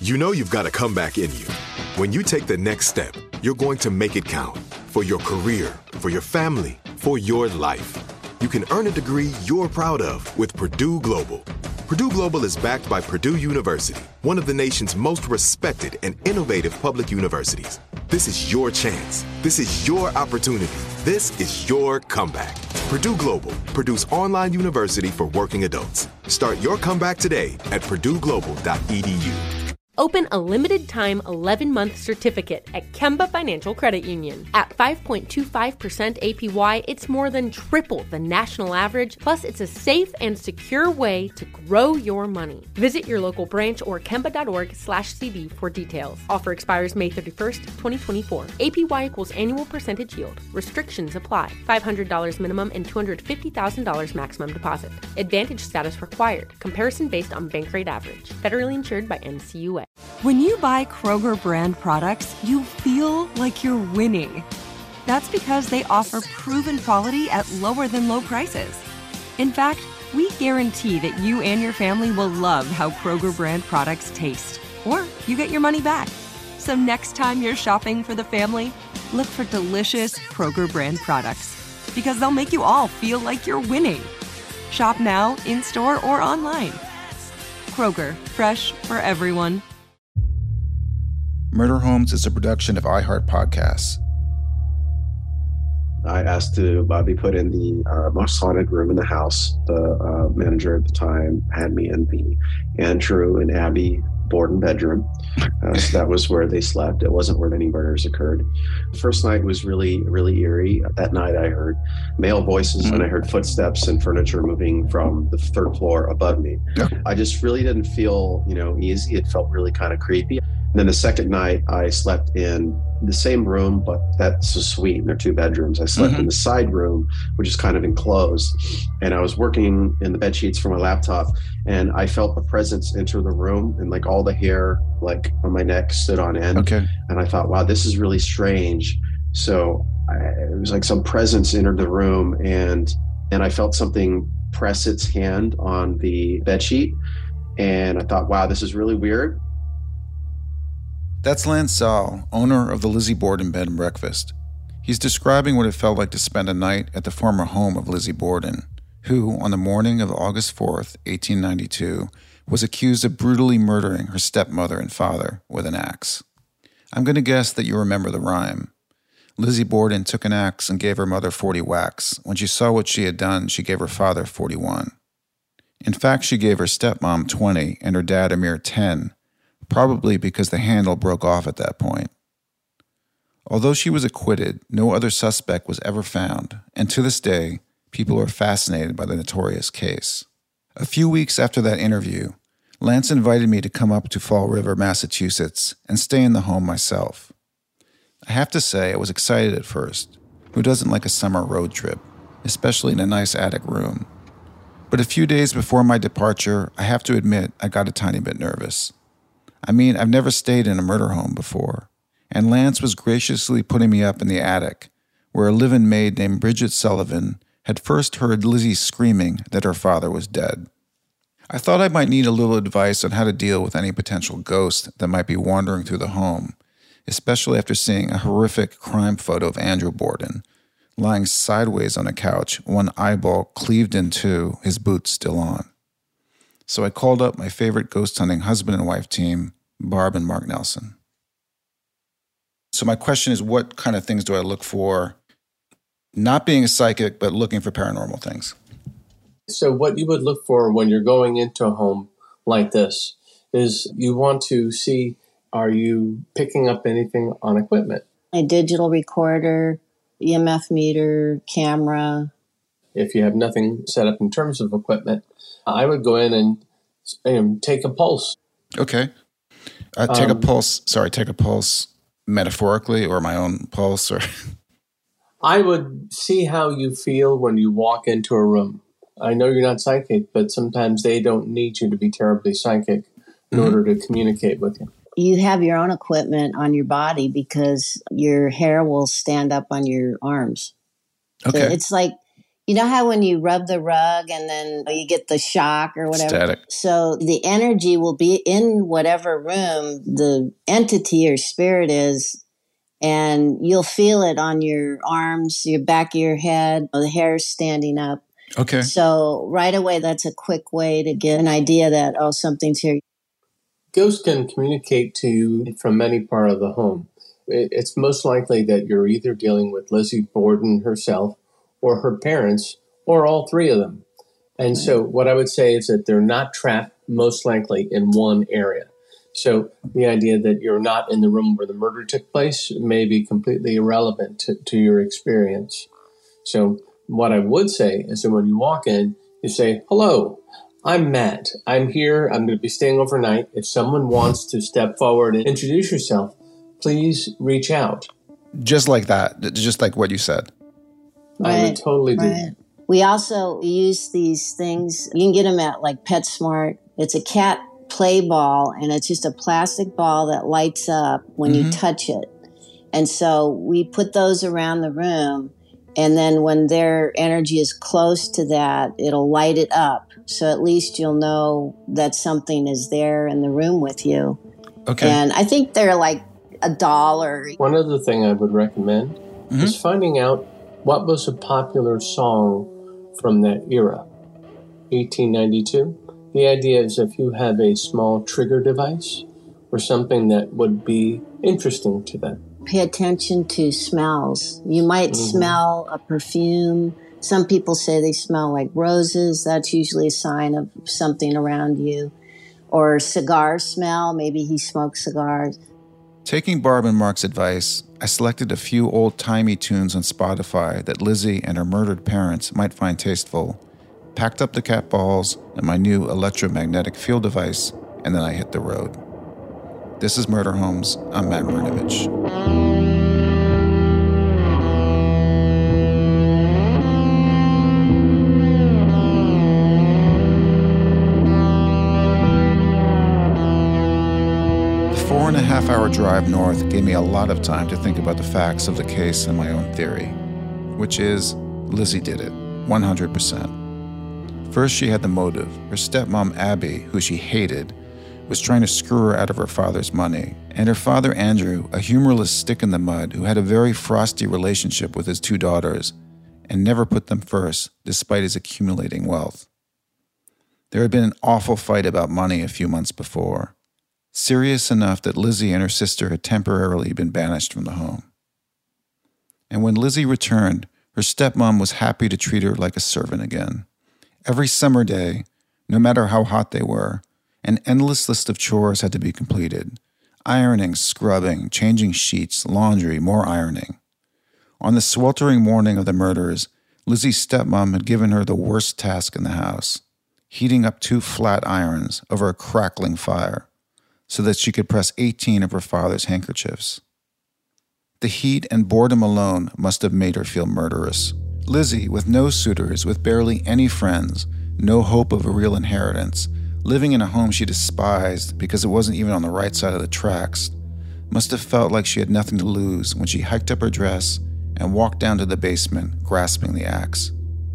You know you've got a comeback in you. When you take the next step, you're going to make it count for your career, for your family, for your life. You can earn a degree you're proud of with Purdue Global. Purdue Global is backed by Purdue University, one of the nation's most respected and innovative public universities. This is your chance. This is your opportunity. This is your comeback. Purdue Global, Purdue's online university for working adults. Start your comeback today at purdueglobal.edu. Open a limited-time 11-month certificate at Kemba Financial Credit Union. At 5.25% APY, it's more than triple the national average, plus it's a safe and secure way to grow your money. Visit your local branch or kemba.org/CD for details. Offer expires May 31st, 2024. APY equals annual percentage yield. Restrictions apply. $500 minimum and $250,000 maximum deposit. Advantage status required. Comparison based on bank rate average. Federally insured by NCUA. When you buy Kroger brand products, you feel like you're winning. That's because they offer proven quality at lower than low prices. In fact, we guarantee that you and your family will love how Kroger brand products taste, or you get your money back. So next time you're shopping for the family, look for delicious Kroger brand products, because they'll make you all feel like you're winning. Shop now, in-store, or online. Kroger, fresh for everyone. Murder Homes is a production of iHeart Podcasts. I asked to be put in the most haunted room in the house. The manager at the time had me in the Andrew and Abby Borden bedroom. So that was where they slept. It wasn't where any murders occurred. The first night was really, really eerie. That night I heard male voices and I heard footsteps and furniture moving from the third floor above me. Yeah. I just really didn't feel, easy. It felt really kind of creepy. And then the second night I slept in the same room, but that's a suite and there are two bedrooms. I slept in the side room, which is kind of enclosed. And I was working in the bed sheets for my laptop and I felt a presence enter the room and like all the hair like on my neck stood on end. Okay. And I thought, wow, this is really strange. So it was like some presence entered the room and I felt something press its hand on the bed sheet. And I thought, wow, this is really weird. That's Lance Zaal, owner of the Lizzie Borden Bed and Breakfast. He's describing what it felt like to spend a night at the former home of Lizzie Borden, who, on the morning of August 4th, 1892, was accused of brutally murdering her stepmother and father with an axe. I'm going to guess that you remember the rhyme. Lizzie Borden took an axe and gave her mother 40 whacks. When she saw what she had done, she gave her father 41. In fact, she gave her stepmom 20 and her dad a mere 10, probably because the handle broke off at that point. Although she was acquitted, no other suspect was ever found, and to this day, people are fascinated by the notorious case. A few weeks after that interview, Lance invited me to come up to Fall River, Massachusetts, and stay in the home myself. I have to say, I was excited at first. Who doesn't like a summer road trip, especially in a nice attic room? But a few days before my departure, I have to admit I got a tiny bit nervous. I mean, I've never stayed in a murder home before, and Lance was graciously putting me up in the attic, where a live-in maid named Bridget Sullivan had first heard Lizzie screaming that her father was dead. I thought I might need a little advice on how to deal with any potential ghost that might be wandering through the home, especially after seeing a horrific crime photo of Andrew Borden, lying sideways on a couch, one eyeball cleaved in two, his boots still on. So I called up my favorite ghost hunting husband and wife team, Barb and Mark Nelson. So my question is, what kind of things do I look for? Not being a psychic, but looking for paranormal things. So what you would look for when you're going into a home like this is you want to see, are you picking up anything on equipment? A digital recorder, EMF meter, camera. If you have nothing set up in terms of equipment, I would go in and take a pulse. Okay. Take a pulse metaphorically or my own pulse? Or I would see how you feel when you walk into a room. I know you're not psychic, but sometimes they don't need you to be terribly psychic in order to communicate with you. You have your own equipment on your body because your hair will stand up on your arms. Okay. So it's like You know how when you rub the rug and then you get the shock or whatever? Static. So the energy will be in whatever room the entity or spirit is, and you'll feel it on your arms, your back of your head, the hair standing up. Okay. So right away, that's a quick way to get an idea that, oh, something's here. Ghosts can communicate to you from any part of the home. It's most likely that you're either dealing with Lizzie Borden herself or her parents, or all three of them. And so what I would say is that they're not trapped most likely in one area. So the idea that you're not in the room where the murder took place may be completely irrelevant to your experience. So what I would say is that when you walk in, you say, hello, I'm Matt. I'm here. I'm going to be staying overnight. If someone wants to step forward and introduce yourself, please reach out. Just like that. Just like what you said. I would totally do that. We also use these things. You can get them at like PetSmart. It's a cat play ball, and it's just a plastic ball that lights up when you touch it. And so we put those around the room, and then when their energy is close to that, it'll light it up. So at least you'll know that something is there in the room with you. Okay. And I think they're like $1. One other thing I would recommend is finding out what was a popular song from that era, 1892. The idea is if you have a small trigger device or something that would be interesting to them. Pay attention to smells. You might smell a perfume. Some people say they smell like roses. That's usually a sign of something around you. Or cigar smell. Maybe he smokes cigars. Taking Barb and Mark's advice, I selected a few old-timey tunes on Spotify that Lizzie and her murdered parents might find tasteful, packed up the cat balls and my new electromagnetic field device, and then I hit the road. This is Murder Homes. I'm Matt Marinovich. The 4.5-hour drive north gave me a lot of time to think about the facts of the case and my own theory, which is Lizzie did it, 100%. First, she had the motive. Her stepmom, Abby, who she hated, was trying to screw her out of her father's money, and her father, Andrew, a humorless stick in the mud who had a very frosty relationship with his two daughters and never put them first despite his accumulating wealth. There had been an awful fight about money a few months before, serious enough that Lizzie and her sister had temporarily been banished from the home. And when Lizzie returned, her stepmom was happy to treat her like a servant again. Every summer day, no matter how hot they were, an endless list of chores had to be completed. Ironing, scrubbing, changing sheets, laundry, more ironing. On the sweltering morning of the murders, Lizzie's stepmom had given her the worst task in the house, heating up 2 flat irons over a crackling fire so that she could press 18 of her father's handkerchiefs. The heat and boredom alone must have made her feel murderous. Lizzie, with no suitors, with barely any friends, no hope of a real inheritance, living in a home she despised because it wasn't even on the right side of the tracks, must have felt like she had nothing to lose when she hiked up her dress and walked down to the basement, grasping the axe.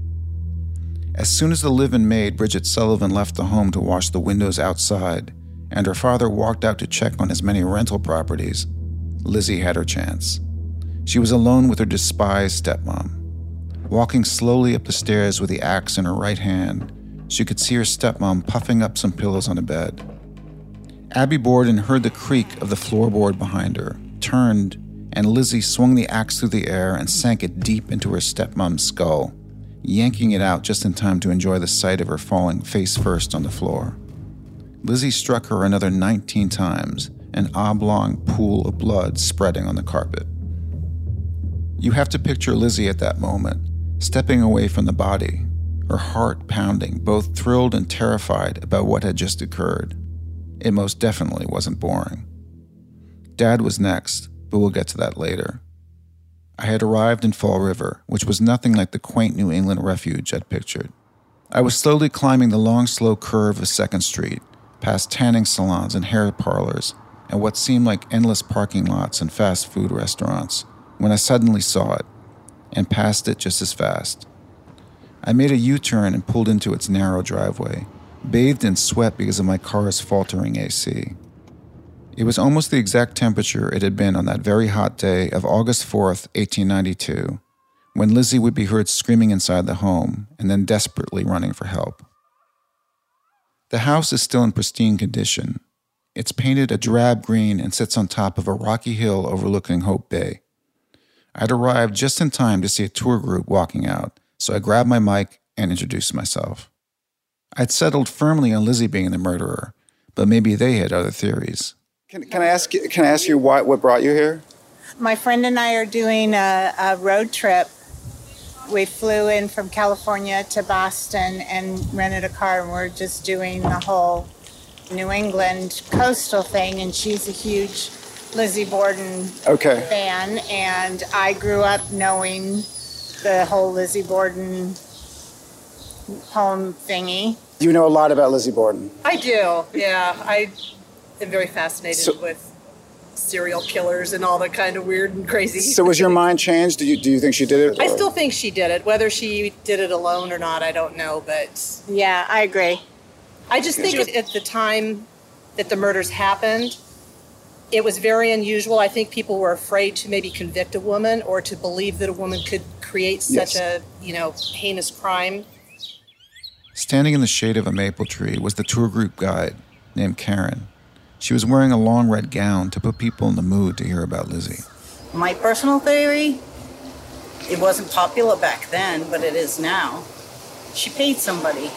As soon as the live-in maid, Bridget Sullivan, left the home to wash the windows outside, and her father walked out to check on his many rental properties, Lizzie had her chance. She was alone with her despised stepmom. Walking slowly up the stairs with the axe in her right hand, she could see her stepmom puffing up some pillows on the bed. Abby Borden heard the creak of the floorboard behind her, turned, and Lizzie swung the axe through the air and sank it deep into her stepmom's skull, yanking it out just in time to enjoy the sight of her falling face first on the floor. Lizzie struck her another 19 times, an oblong pool of blood spreading on the carpet. You have to picture Lizzie at that moment, stepping away from the body, her heart pounding, both thrilled and terrified about what had just occurred. It most definitely wasn't boring. Dad was next, but we'll get to that later. I had arrived in Fall River, which was nothing like the quaint New England refuge I'd pictured. I was slowly climbing the long, slow curve of 2nd Street, past tanning salons and hair parlors, and what seemed like endless parking lots and fast food restaurants, when I suddenly saw it, and passed it just as fast. I made a U-turn and pulled into its narrow driveway, bathed in sweat because of my car's faltering AC. It was almost the exact temperature it had been on that very hot day of August 4th, 1892, when Lizzie would be heard screaming inside the home and then desperately running for help. The house is still in pristine condition. It's painted a drab green and sits on top of a rocky hill overlooking Hope Bay. I'd arrived just in time to see a tour group walking out, so I grabbed my mic and introduced myself. I'd settled firmly on Lizzie being the murderer, but maybe they had other theories. Can I ask you what brought you here? My friend and I are doing a road trip. We flew in from California to Boston and rented a car, and we're just doing the whole New England coastal thing, and she's a huge Lizzie Borden fan, and I grew up knowing the whole Lizzie Borden poem thingy. You know a lot about Lizzie Borden. I do, yeah. I am very fascinated with serial killers and all that kind of weird and crazy. So was your mind changed? Do you think she did it? I still think she did it. Whether she did it alone or not, I don't know, but... Yeah, I agree. I just think at the time that the murders happened, it was very unusual. I think people were afraid to maybe convict a woman or to believe that a woman could create such a, heinous crime. Standing in the shade of a maple tree was the tour group guide named Karen. She was wearing a long red gown to put people in the mood to hear about Lizzie. My personal theory, it wasn't popular back then, but it is now. She paid somebody.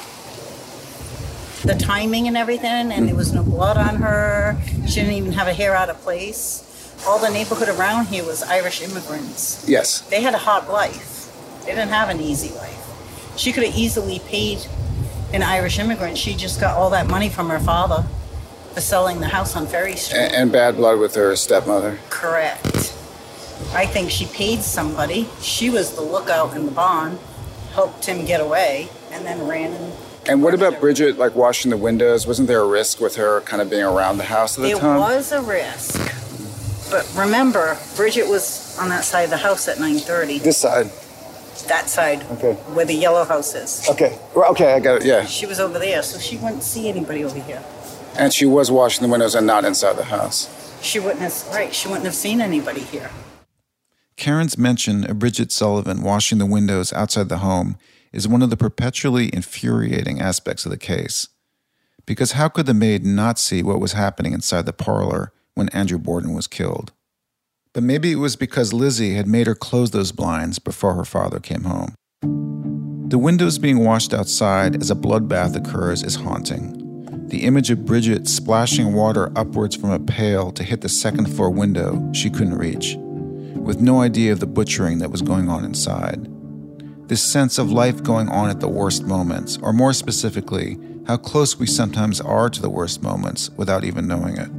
The timing and everything, and there was no blood on her. She didn't even have a hair out of place. All the neighborhood around here was Irish immigrants. Yes. They had a hard life. They didn't have an easy life. She could have easily paid an Irish immigrant. She just got all that money from her father for selling the house on Ferry Street. And bad blood with her stepmother. Correct. I think she paid somebody. She was the lookout in the barn, helped him get away, and then ran. And what about Bridget, washing the windows? Wasn't there a risk with her kind of being around the house at the time? There was a risk. But remember, Bridget was on that side of the house at 9:30. This side? That side. Okay. Where the yellow house is. Okay. Okay, I got it, yeah. She was over there, so she wouldn't see anybody over here. And she was washing the windows and not inside the house. She wouldn't have seen anybody here. Karen's mention of Bridget Sullivan washing the windows outside the home is one of the perpetually infuriating aspects of the case. Because how could the maid not see what was happening inside the parlor when Andrew Borden was killed? But maybe it was because Lizzie had made her close those blinds before her father came home. The windows being washed outside as a bloodbath occurs is haunting. The image of Bridget splashing water upwards from a pail to hit the second-floor window she couldn't reach, with no idea of the butchering that was going on inside. This sense of life going on at the worst moments, or more specifically, how close we sometimes are to the worst moments without even knowing it.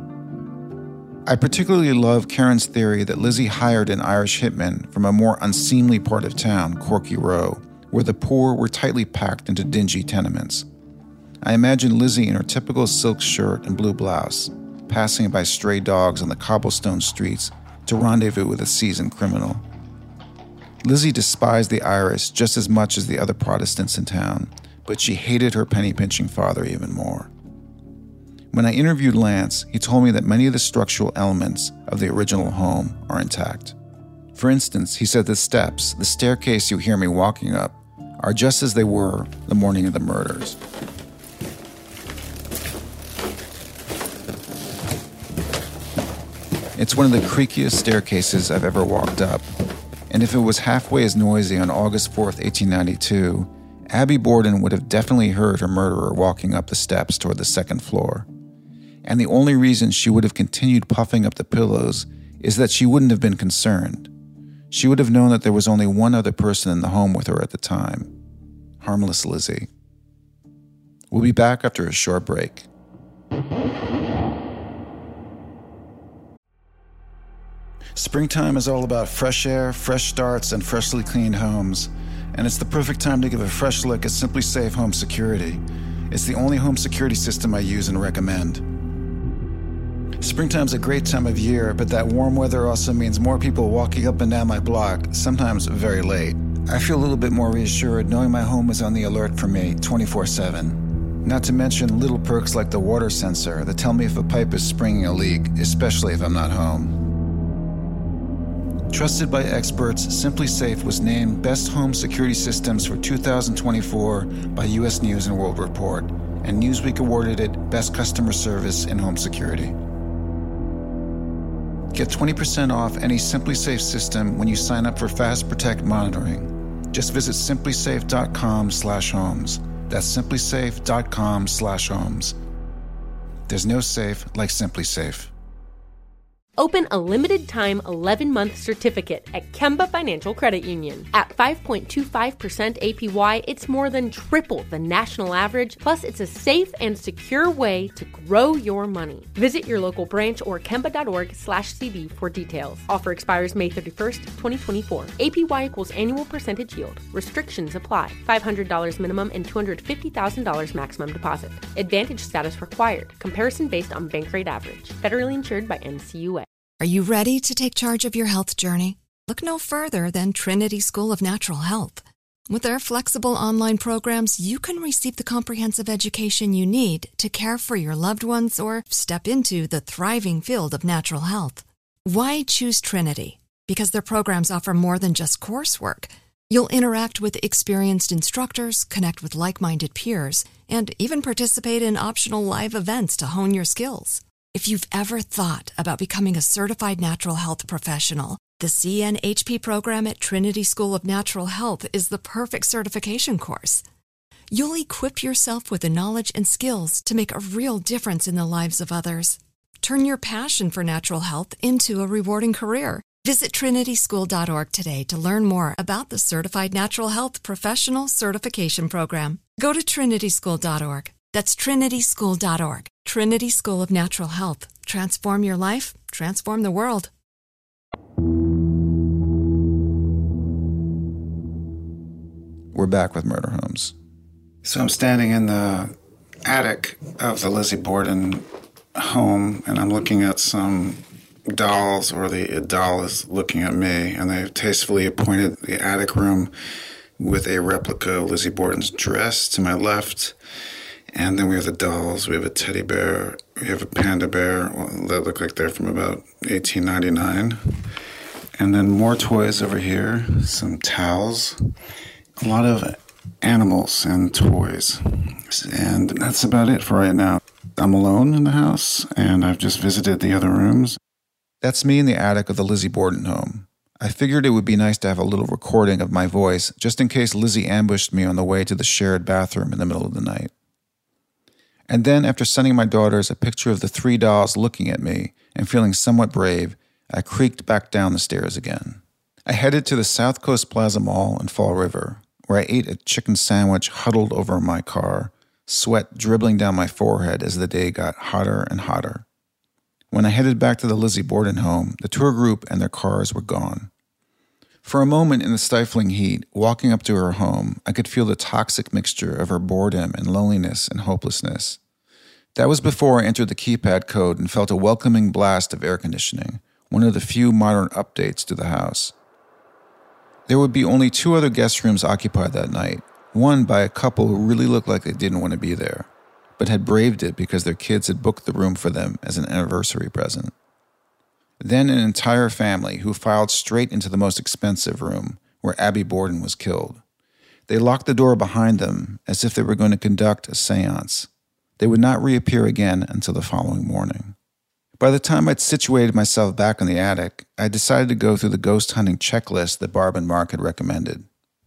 I particularly love Karen's theory that Lizzie hired an Irish hitman from a more unseemly part of town, Corky Row, where the poor were tightly packed into dingy tenements. I imagine Lizzie in her typical silk shirt and blue blouse, passing by stray dogs on the cobblestone streets to rendezvous with a seasoned criminal. Lizzie despised the Irish just as much as the other Protestants in town, but she hated her penny-pinching father even more. When I interviewed Lance, he told me that many of the structural elements of the original home are intact. For instance, he said the steps, the staircase you hear me walking up, are just as they were the morning of the murders. It's one of the creakiest staircases I've ever walked up, and if it was halfway as noisy on August 4th, 1892, Abby Borden would have definitely heard her murderer walking up the steps toward the second floor. And the only reason she would have continued puffing up the pillows is that she wouldn't have been concerned. She would have known that there was only one other person in the home with her at the time. Harmless Lizzie. We'll be back after a short break. Springtime is all about fresh air, fresh starts, and freshly cleaned homes. And it's the perfect time to give a fresh look at Simply Safe Home Security. It's the only home security system I use and recommend. Springtime's a great time of year, but that warm weather also means more people walking up and down my block, sometimes very late. I feel a little bit more reassured knowing my home is on the alert for me 24/7. Not to mention little perks like the water sensor that tell me if a pipe is springing a leak, especially if I'm not home. Trusted by experts, SimpliSafe was named Best Home Security Systems for 2024 by U.S. News & World Report, and Newsweek awarded it Best Customer Service in Home Security. Get 20% off any SimpliSafe system when you sign up for Fast Protect monitoring. Just visit simplysafe.com/homes. That's simplysafe.com/homes. There's no safe like SimpliSafe. Open a limited-time 11-month certificate at Kemba Financial Credit Union. At 5.25% APY, it's more than triple the national average, plus it's a safe and secure way to grow your money. Visit your local branch or kemba.org/cd for details. Offer expires May 31st, 2024. APY equals annual percentage yield. Restrictions apply. $500 minimum and $250,000 maximum deposit. Advantage status required. Comparison based on bank rate average. Federally insured by NCUA. Are you ready to take charge of your health journey? Look no further than Trinity School of Natural Health. With their flexible online programs, you can receive the comprehensive education you need to care for your loved ones or step into the thriving field of natural health. Why choose Trinity? Because their programs offer more than just coursework. You'll interact with experienced instructors, connect with like-minded peers, and even participate in optional live events to hone your skills. If you've ever thought about becoming a certified natural health professional, the CNHP program at Trinity School of Natural Health is the perfect certification course. You'll equip yourself with the knowledge and skills to make a real difference in the lives of others. Turn your passion for natural health into a rewarding career. Visit trinityschool.org today to learn more about the Certified Natural Health Professional Certification Program. Go to trinityschool.org. That's trinityschool.org. Trinity School of Natural Health. Transform your life, transform the world. We're back with Murder Homes. So I'm standing in the attic of the Lizzie Borden home, and I'm looking at some dolls, or the doll is looking at me, and they've tastefully appointed the attic room with a replica of Lizzie Borden's dress to my left. And then we have the dolls. We have a teddy bear. We have a panda bear that look like they're from about 1899. And then more toys over here, some towels, a lot of animals and toys. And that's about it for right now. I'm alone in the house, and I've just visited the other rooms. That's me in the attic of the Lizzie Borden home. I figured it would be nice to have a little recording of my voice, just in case Lizzie ambushed me on the way to the shared bathroom in the middle of the night. And then, after sending my daughters a picture of the 3 dolls looking at me and feeling somewhat brave, I creaked back down the stairs again. I headed to the South Coast Plaza Mall in Fall River, where I ate a chicken sandwich huddled over my car, sweat dribbling down my forehead as the day got hotter and hotter. When I headed back to the Lizzie Borden home, the tour group and their cars were gone. For a moment in the stifling heat, walking up to her home, I could feel the toxic mixture of her boredom and loneliness and hopelessness. That was before I entered the keypad code and felt a welcoming blast of air conditioning, one of the few modern updates to the house. There would be only 2 other guest rooms occupied that night, one by a couple who really looked like they didn't want to be there, but had braved it because their kids had booked the room for them as an anniversary present. Then an entire family who filed straight into the most expensive room, where Abby Borden was killed. They locked the door behind them as if they were going to conduct a seance. They would not reappear again until the following morning. By the time I'd situated myself back in the attic, I decided to go through the ghost hunting checklist that Barb and Mark had recommended.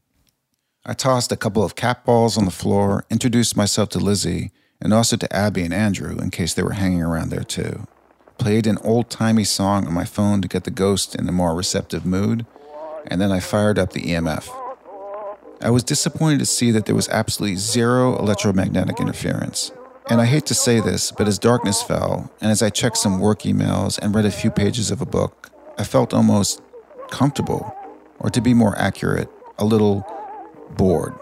I tossed a couple of cat balls on the floor, introduced myself to Lizzie, and also to Abby and Andrew in case they were hanging around there too. Played an old-timey song on my phone to get the ghost in a more receptive mood, and then I fired up the EMF. I was disappointed to see that there was absolutely 0 electromagnetic interference. And I hate to say this, but as darkness fell, and as I checked some work emails and read a few pages of a book, I felt almost comfortable, or to be more accurate, a little bored.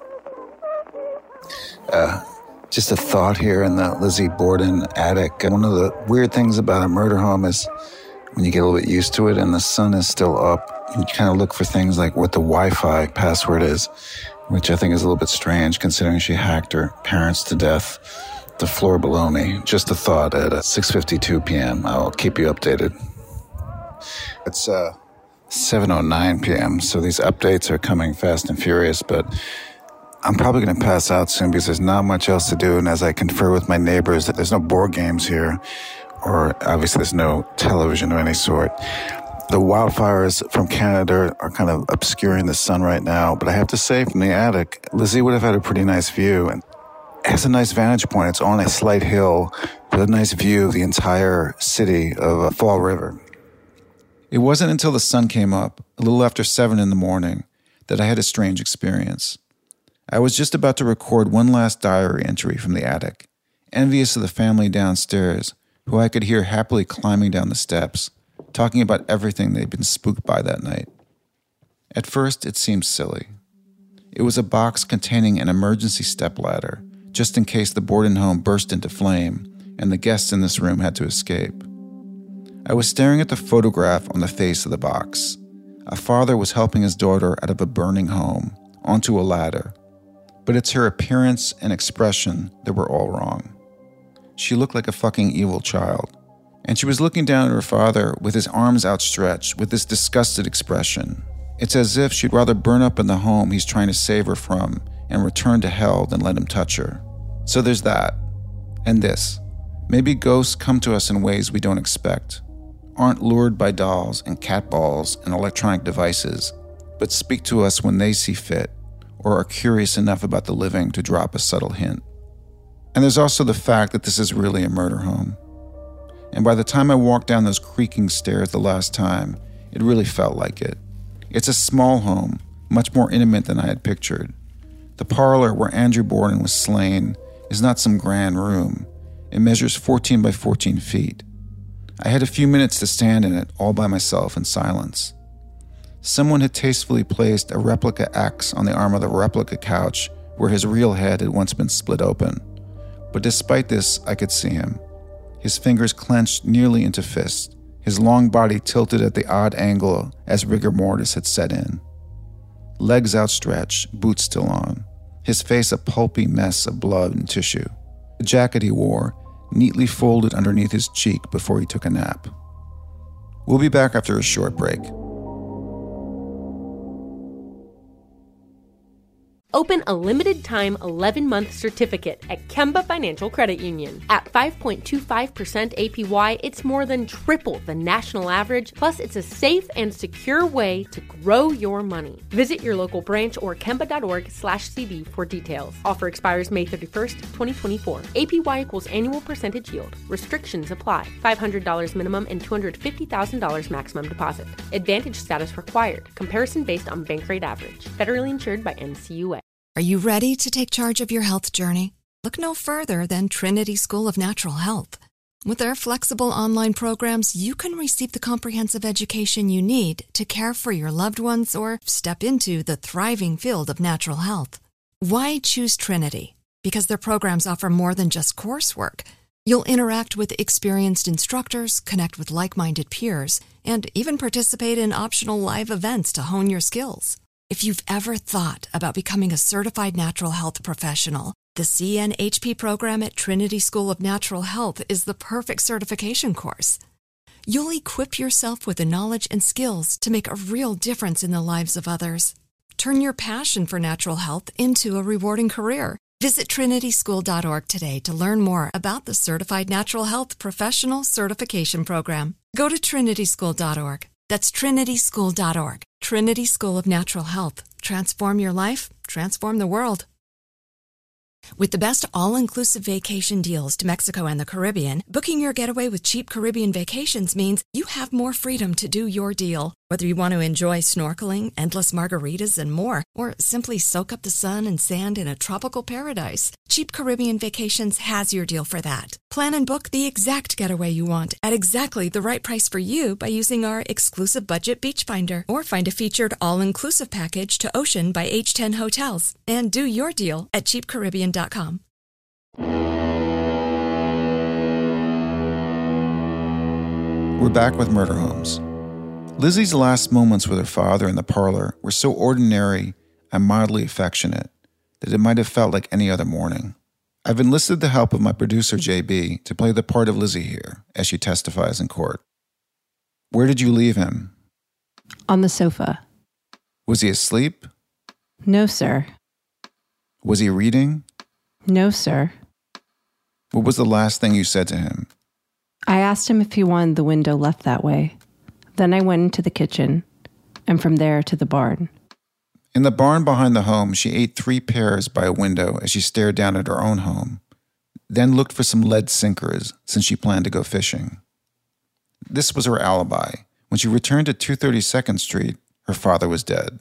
Just a thought here in the Lizzie Borden attic. One of the weird things about a murder home is when you get a little bit used to it and the sun is still up, You kind of look for things like what the Wi-Fi password is, which I think is a little bit strange considering she hacked her parents to death. The floor below me. Just a thought at 6:52 p.m. I'll keep you updated. It's 7:09 p.m., so these updates are coming fast and furious, but I'm probably going to pass out soon because there's not much else to do, and as I confer with my neighbors, there's no board games here, or obviously there's no television of any sort. The wildfires from Canada are kind of obscuring the sun right now, but I have to say, from the attic, Lizzie would have had a pretty nice view, and it has a nice vantage point. It's on a slight hill with a nice view of the entire city of Fall River. It wasn't until the sun came up, a little after 7 in the morning, that I had a strange experience. I was just about to record one last diary entry from the attic, envious of the family downstairs, who I could hear happily climbing down the steps, talking about everything they'd been spooked by that night. At first, it seemed silly. It was a box containing an emergency stepladder, just in case the Borden home burst into flame and the guests in this room had to escape. I was staring at the photograph on the face of the box. A father was helping his daughter out of a burning home, onto a ladder. But it's her appearance and expression that were all wrong. She looked like a fucking evil child. And she was looking down at her father with his arms outstretched with this disgusted expression. It's as if she'd rather burn up in the home he's trying to save her from and return to hell than let him touch her. So there's that. And this. Maybe ghosts come to us in ways we don't expect, aren't lured by dolls and cat balls and electronic devices, but speak to us when they see fit or are curious enough about the living to drop a subtle hint. And there's also the fact that this is really a murder home. And by the time I walked down those creaking stairs the last time, it really felt like it. It's a small home, much more intimate than I had pictured. The parlor where Andrew Borden was slain is not some grand room. It measures 14 by 14 feet. I had a few minutes to stand in it all by myself in silence. Someone had tastefully placed a replica axe on the arm of the replica couch where his real head had once been split open. But despite this, I could see him. His fingers clenched nearly into fists, his long body tilted at the odd angle as rigor mortis had set in. Legs outstretched, boots still on. His face a pulpy mess of blood and tissue. The jacket he wore, neatly folded underneath his cheek before he took a nap. We'll be back after a short break. Open a limited-time 11-month certificate at Kemba Financial Credit Union. At 5.25% APY, it's more than triple the national average, plus it's a safe and secure way to grow your money. Visit your local branch or kemba.org/cb for details. Offer expires May 31st, 2024. APY equals annual percentage yield. Restrictions apply. $500 minimum and $250,000 maximum deposit. Advantage status required. Comparison based on bank rate average. Federally insured by NCUA. Are you ready to take charge of your health journey? Look no further than Trinity School of Natural Health. With their flexible online programs, you can receive the comprehensive education you need to care for your loved ones or step into the thriving field of natural health. Why choose Trinity? Because their programs offer more than just coursework. You'll interact with experienced instructors, connect with like-minded peers, and even participate in optional live events to hone your skills. If you've ever thought about becoming a certified natural health professional, the CNHP program at Trinity School of Natural Health is the perfect certification course. You'll equip yourself with the knowledge and skills to make a real difference in the lives of others. Turn your passion for natural health into a rewarding career. Visit trinityschool.org today to learn more about the Certified Natural Health Professional Certification Program. Go to trinityschool.org. That's trinityschool.org. Trinity School of Natural Health. Transform your life, transform the world. With the best all-inclusive vacation deals to Mexico and the Caribbean, booking your getaway with Cheap Caribbean Vacations means you have more freedom to do your deal. Whether you want to enjoy snorkeling, endless margaritas, and more, or simply soak up the sun and sand in a tropical paradise, Cheap Caribbean Vacations has your deal for that. Plan and book the exact getaway you want at exactly the right price for you by using our exclusive budget beach finder, or find a featured all-inclusive package to Ocean by H10 Hotels and do your deal at cheapcaribbean.com. We're back with Murder Homes. Lizzie's last moments with her father in the parlor were so ordinary and mildly affectionate that it might have felt like any other morning. I've enlisted the help of my producer, JB, to play the part of Lizzie here as she testifies in court. Where did you leave him? On the sofa. Was he asleep? No, sir. Was he reading? No, sir. What was the last thing you said to him? I asked him if he wanted the window left that way. Then I went into the kitchen, and from there to the barn. In the barn behind the home, she ate 3 pears by a window as she stared down at her own home, then looked for some lead sinkers since she planned to go fishing. This was her alibi. When she returned to 232nd Street, her father was dead.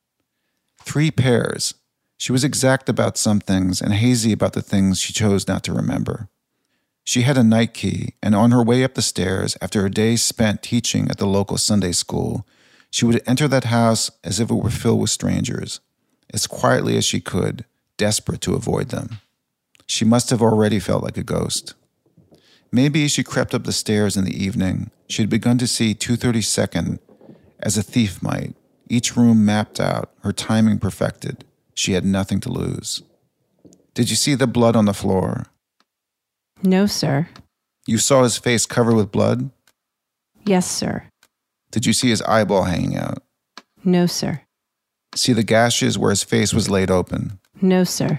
3 pears. She was exact about some things and hazy about the things she chose not to remember. She had a night key, and on her way up the stairs, after a day spent teaching at the local Sunday school, she would enter that house as if it were filled with strangers, as quietly as she could, desperate to avoid them. She must have already felt like a ghost. Maybe as she crept up the stairs in the evening, she had begun to see 232nd as a thief might, each room mapped out, her timing perfected. She had nothing to lose. Did you see the blood on the floor? No, sir. You saw his face covered with blood? Yes, sir. Did you see his eyeball hanging out? No, sir. See the gashes where his face was laid open? No, sir.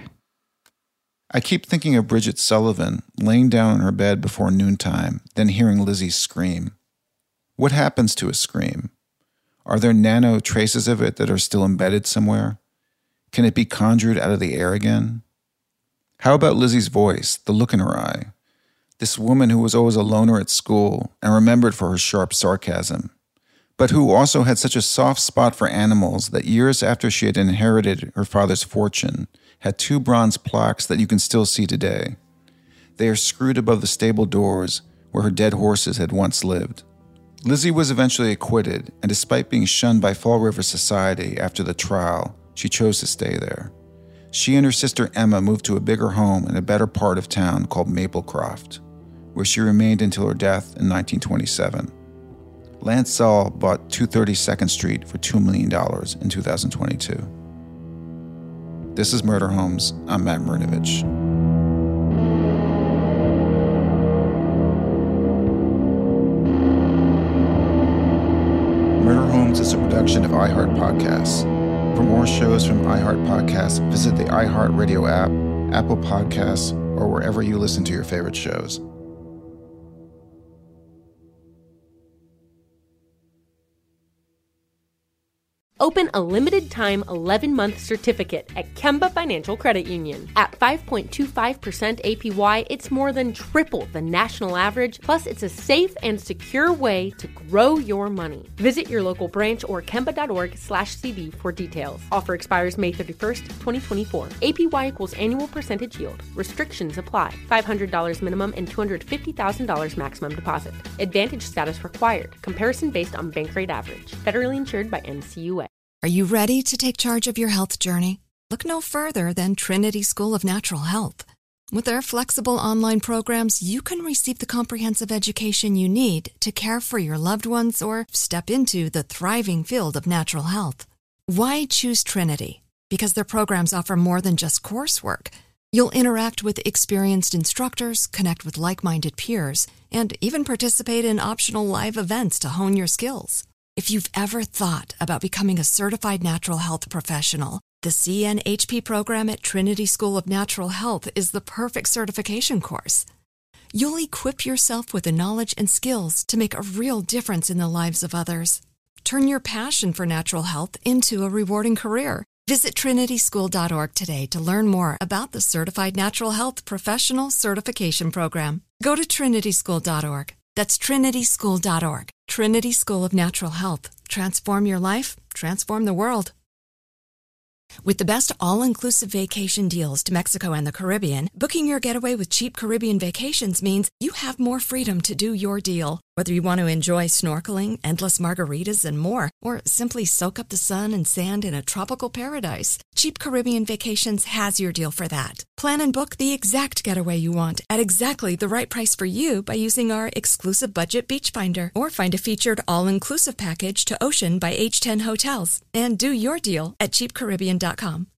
I keep thinking of Bridget Sullivan laying down in her bed before noontime, then hearing Lizzie scream. What happens to a scream? Are there nano traces of it that are still embedded somewhere? Can it be conjured out of the air again? How about Lizzie's voice, the look in her eye? This woman who was always a loner at school and remembered for her sharp sarcasm, but who also had such a soft spot for animals that years after she had inherited her father's fortune, had 2 bronze plaques that you can still see today. They are screwed above the stable doors where her dead horses had once lived. Lizzie was eventually acquitted, and despite being shunned by Fall River society after the trial, she chose to stay there. She and her sister Emma moved to a bigger home in a better part of town called Maplecroft, where she remained until her death in 1927. Lance Saul bought 232nd Street for $2 million in 2022. This is Murder Homes. I'm Matt Marinovich. Murder Homes is a production of iHeart Podcasts. For more shows from iHeart Podcasts, visit the iHeartRadio app, Apple Podcasts, or wherever you listen to your favorite shows. Open a limited-time 11-month certificate at Kemba Financial Credit Union. At 5.25% APY, it's more than triple the national average, plus it's a safe and secure way to grow your money. Visit your local branch or kemba.org/CD for details. Offer expires May 31st, 2024. APY equals annual percentage yield. Restrictions apply. $500 minimum and $250,000 maximum deposit. Advantage status required. Comparison based on bank rate average. Federally insured by NCUA. Are you ready to take charge of your health journey? Look no further than Trinity School of Natural Health. With their flexible online programs, you can receive the comprehensive education you need to care for your loved ones or step into the thriving field of natural health. Why choose Trinity? Because their programs offer more than just coursework. You'll interact with experienced instructors, connect with like-minded peers, and even participate in optional live events to hone your skills. If you've ever thought about becoming a certified natural health professional, the CNHP program at Trinity School of Natural Health is the perfect certification course. You'll equip yourself with the knowledge and skills to make a real difference in the lives of others. Turn your passion for natural health into a rewarding career. Visit trinityschool.org today to learn more about the Certified Natural Health Professional Certification Program. Go to trinityschool.org. That's trinityschool.org. Trinity School of Natural Health. Transform your life, transform the world. With the best all-inclusive vacation deals to Mexico and the Caribbean, booking your getaway with Cheap Caribbean Vacations means you have more freedom to do your deal. Whether you want to enjoy snorkeling, endless margaritas, and more, or simply soak up the sun and sand in a tropical paradise, Cheap Caribbean Vacations has your deal for that. Plan and book the exact getaway you want at exactly the right price for you by using our exclusive budget beach finder, or find a featured all-inclusive package to Ocean by H10 Hotels and do your deal at cheapcaribbean.com.